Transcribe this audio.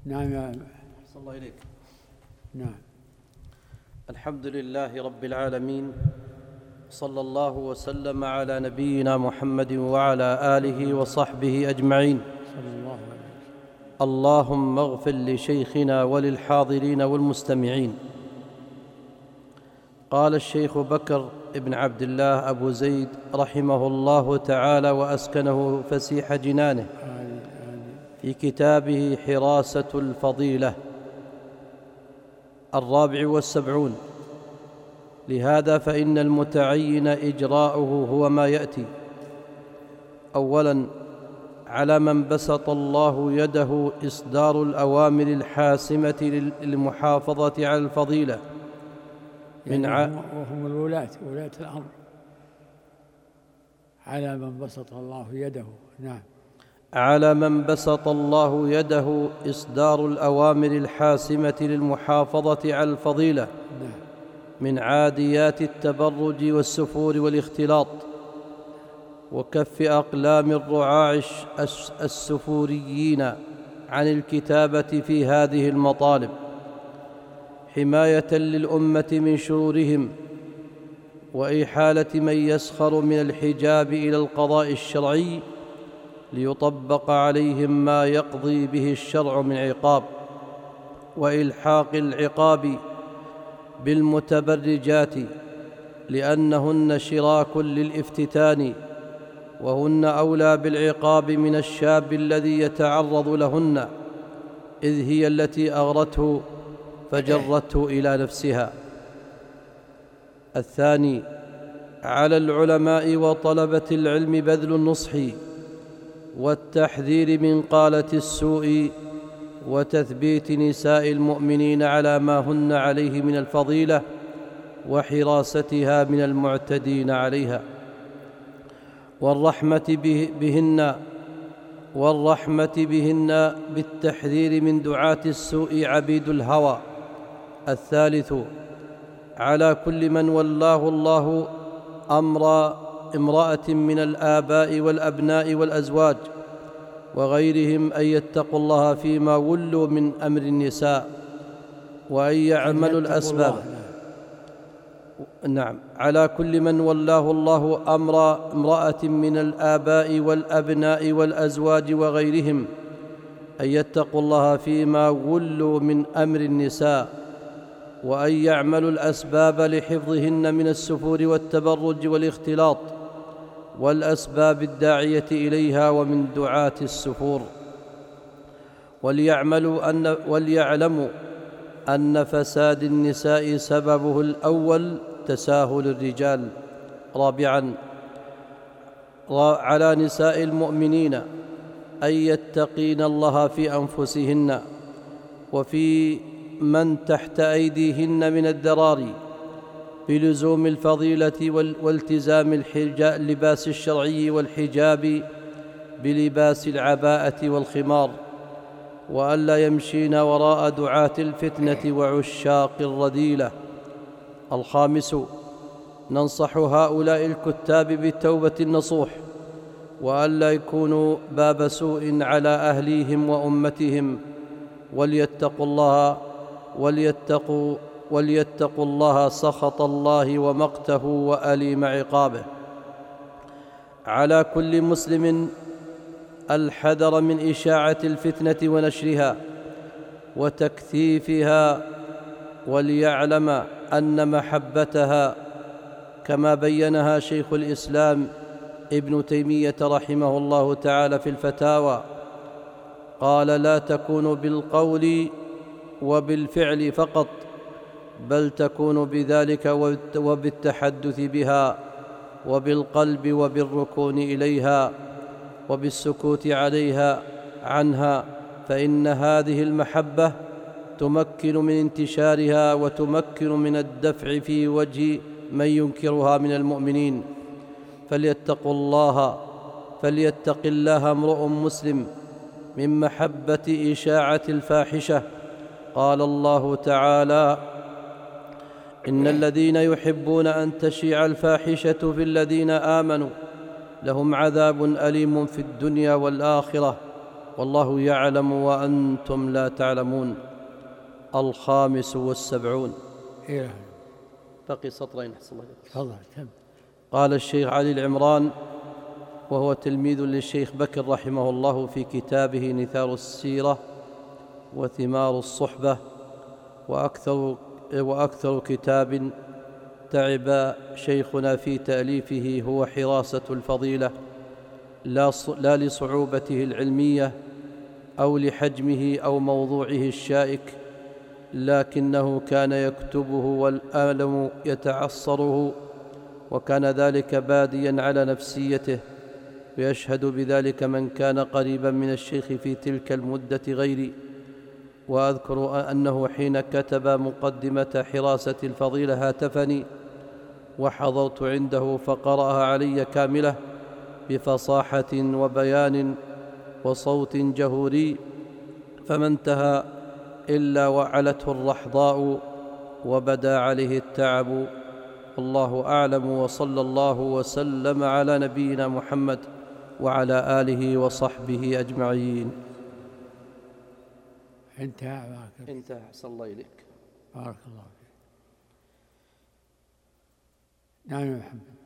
نعم. صلى الله إليك. نعم. الحمد لله رب العالمين، صلى الله وسلم على نبينا محمد وعلى آله وصحبه أجمعين. صلى الله عليه وسلم. اللهم اغفر لشيخنا وللحاضرين والمستمعين. قال الشيخ بكر بن عبد الله أبو زيد رحمه الله تعالى وأسكنه فسيح جنانه في كتابه حراسة الفضيلة 74: لهذا فإن المتعين إجراؤه هو ما يأتي: أولاً، على من بسط الله يده إصدار الأوامر الحاسمة للمحافظة على الفضيلة وهم ولاة الأمر، على من بسط الله يده. نعم. على من بسط الله يده إصدار الأوامر الحاسمة للمحافظة على الفضيلة من عاديات التبرج والسفور والاختلاط، وكف أقلام الرعاع السفوريين عن الكتابة في هذه المطالب، حماية للأمة من شرورهم، وإحالة من يسخر من الحجاب إلى القضاء الشرعي ليطبق عليهم ما يقضي به الشرع من عقاب، وإلحاق العقاب بالمتبرجات لأنهن شراك للافتتان، وهن أولى بالعقاب من الشاب الذي يتعرض لهن، إذ هي التي أغرته فجرته إلى نفسها. الثاني، على العلماء وطلبة العلم بذل النصح والتحذير من قالة السوء، وتثبيت نساء المؤمنين على ما هن عليه من الفضيلة وحراستها من المعتدين عليها، والرحمة بهن بالتحذير من دعاة السوء عبيد الهوى. الثالث، على كل من ولاه الله أمر امرأة من الآباء والأبناء والأزواج وغيرهم أن يتقوا الله فيما ولوا من أمر النساء، وأن يعملوا الأسباب. نعم، على كل من ولاه الله أمر امرأة من الآباء والأبناء والأزواج وغيرهم أن يتقوا الله فيما ولوا من أمر النساء، وأن يعملوا الأسباب لحفظهن من السفور والتبرج والاختلاط والأسباب الداعية إليها ومن دعاة السفور، وليعلموا أن فساد النساء سببه الأول تساهل الرجال. رابعاً، على نساء المؤمنين أن يتقين الله في أنفسهن وفي من تحت أيديهن من الذراري بلزوم الفضيلة والتزام اللباس الشرعي والحجاب بلباس العباءة والخمار، وألا يمشين وراء دعاة الفتنة وعشاق الرذيلة. الخامس، ننصح هؤلاء الكتاب بالتوبة النصوح، وألا يكونوا باب سوء على أهليهم وأمتهم، وليتقوا الله سخط الله ومقته وأليم عقابه. على كل مسلم الحذر من إشاعة الفتنة ونشرها وتكثيفها، وليعلم أن محبتها كما بينها شيخ الإسلام ابن تيمية رحمه الله تعالى في الفتاوى، قال: لا تكون بالقول وبالفعل فقط، بل تكون بذلك وبالتحدث بها وبالقلب وبالركون إليها وبالسكوت عنها، فإن هذه المحبة تمكن من انتشارها وتمكن من الدفع في وجه من ينكرها من المؤمنين. فليتق الله امرؤ مسلم من محبة إشاعة الفاحشة. قال الله تعالى: إن الذين يحبون أن تشيع الفاحشة في الذين آمنوا لهم عذاب أليم في الدنيا والآخرة، والله يعلم وأنتم لا تعلمون. 75. إيه. بقي سطرين أحسن الله إليك. تفضل تم. قال الشيخ علي العمران وهو تلميذ للشيخ بكر رحمه الله في كتابه نثار السيرة وثمار الصحبة، وأكثر كتاب تعب شيخنا في تأليفه هو حراسة الفضيلة، لا لصعوبته العلمية أو لحجمه أو موضوعه الشائك، لكنه كان يكتبه والألم يتعصره، وكان ذلك باديا على نفسيته، ويشهد بذلك من كان قريبا من الشيخ في تلك المدة غيري. وأذكر أنه حين كتب مقدمة حراسة الفضيلة هاتفني وحضرت عنده فقرأها علي كاملة بفصاحة وبيان وصوت جهوري، فما انتهى إلا وعلته الرحضاء وبدا عليه التعب. والله أعلم، وصلى الله وسلم على نبينا محمد وعلى آله وصحبه أجمعين. انتهى. انتهى. أحسن الله إليك. بارك الله فيك. نعم يا محمد.